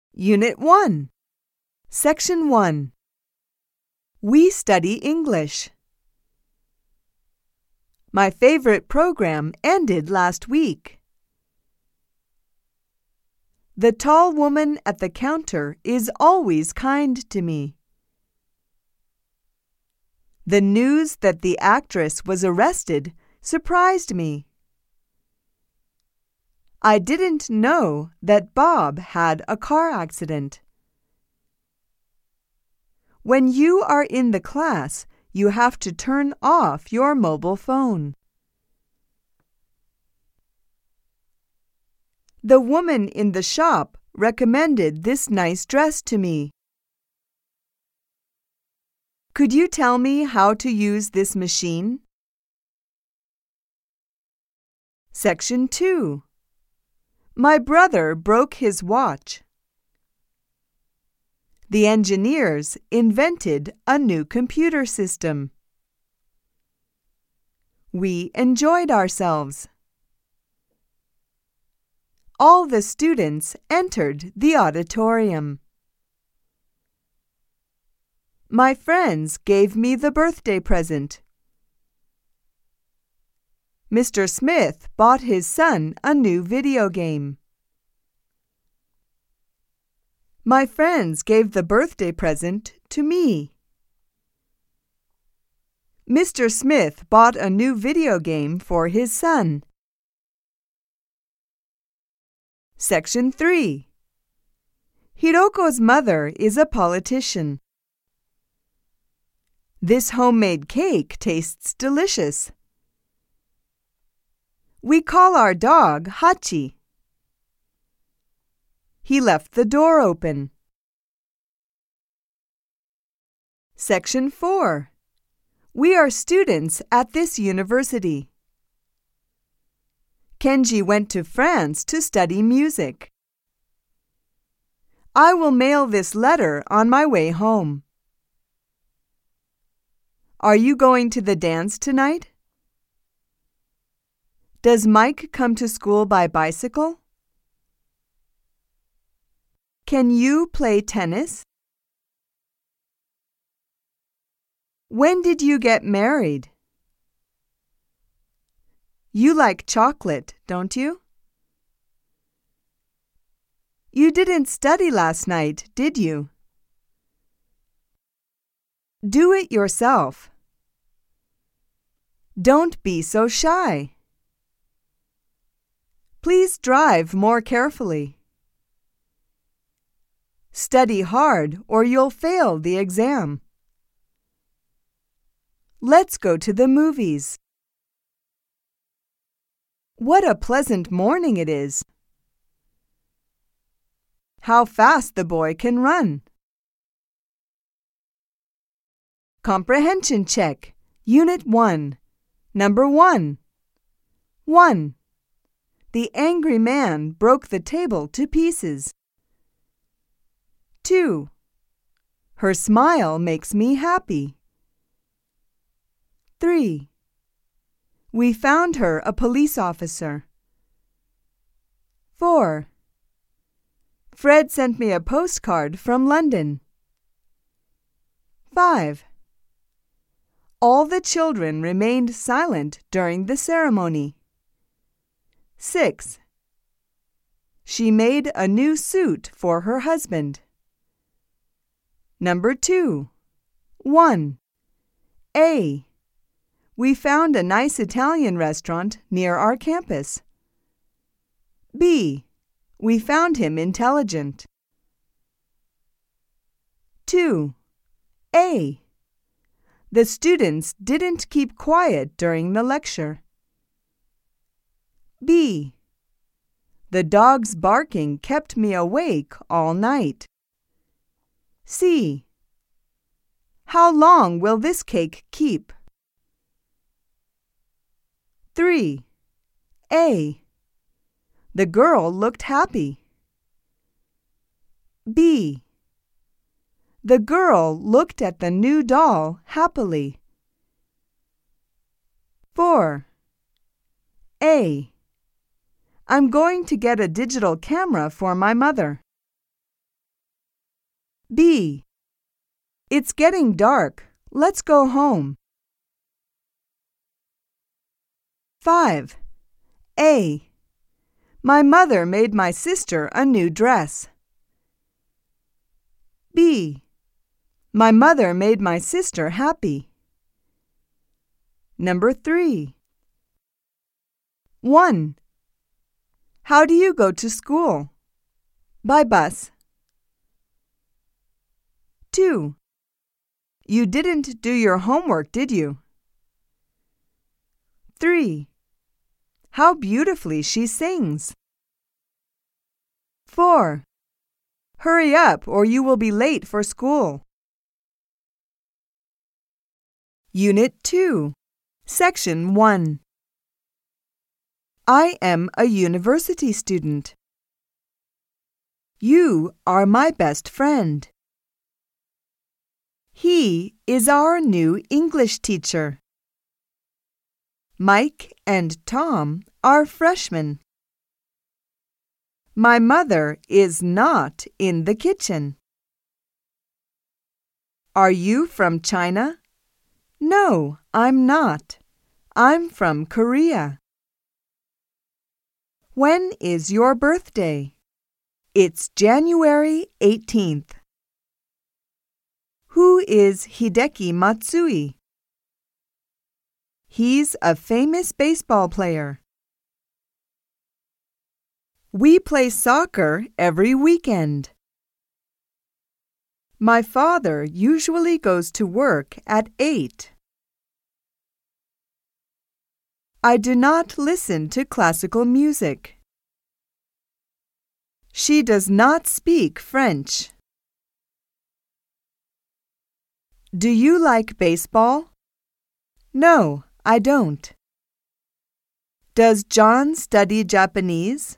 Unit 1, Section 1. We study English. My favorite program ended last week. The tall woman at the counter is always kind to me. The news that the actress was arrested surprised me. I didn't know that Bob had a car accident. When you are in the class, you have to turn off your mobile phone. The woman in the shop recommended this nice dress to me. Could you tell me how to use this machine? Section 2. My brother broke his watch. The engineers invented a new computer system. We enjoyed ourselves. All the students entered the auditorium. My friends gave me the birthday present. Mr. Smith bought his son a new video game. My friends gave the birthday present to me. Mr. Smith bought a new video game for his son. Section 3. Hiroko's mother is a politician. This homemade cake tastes delicious. We call our dog Hachi. He left the door open. Section 4. We are students at this university. Kenji went to France to study music. I will mail this letter on my way home. Are you going to the dance tonight? Does Mike come to school by bicycle? Can you play tennis? When did you get married? You like chocolate, don't you? You didn't study last night, did you? Do it yourself. Don't be so shy. Please drive more carefully. Study hard or you'll fail the exam. Let's go to the movies. What a pleasant morning it is. How fast the boy can run. Comprehension check. Unit 1. Number 1. 1. The angry man broke the table to pieces. 2. Her smile makes me happy. 3. We found her a police officer. 4. Fred sent me a postcard from London. 5. All the children remained silent during the ceremony. 6. She made a new suit for her husband. Number 2. 1. A. We found a nice Italian restaurant near our campus. B. We found him intelligent. 2. A. The students didn't keep quiet during the lecture. B. The dog's barking kept me awake all night. C. How long will this cake keep? 3. A. The girl looked happy. B. The girl looked at the new doll happily. 4. A. I'm going to get a digital camera for my mother. B. It's getting dark. Let's go home. 5. A. My mother made my sister a new dress. B. My mother made my sister happy. Number 3. 1. How do you go to school? By bus. 2. You didn't do your homework, did you? 3. How beautifully she sings. 4. Hurry up or you will be late for school. Unit 2, Section 1. I am a university student. You are my best friend. He is our new English teacher. Mike and Tom are freshmen. My mother is not in the kitchen. Are you from China? No, I'm not. I'm from Korea. When is your birthday? It's January 18th. Who is Hideki Matsui? He's a famous baseball player. We play soccer every weekend. My father usually goes to work at 8. I do not listen to classical music. She does not speak French. Do you like baseball? No, I don't. Does John study Japanese?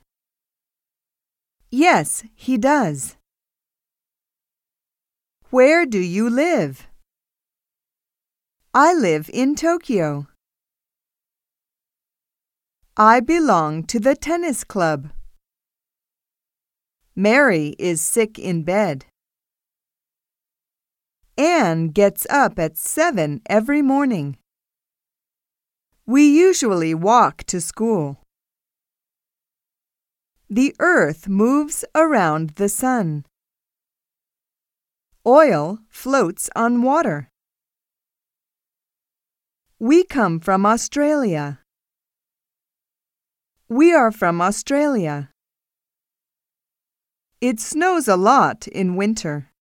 Yes, he does. Where do you live? I live in Tokyo. I belong to the tennis club. Mary is sick in bed. Anne gets up at 7 every morning. We usually walk to school. The earth moves around the sun. Oil floats on water. We come from Australia. We are from Australia. It snows a lot in winter.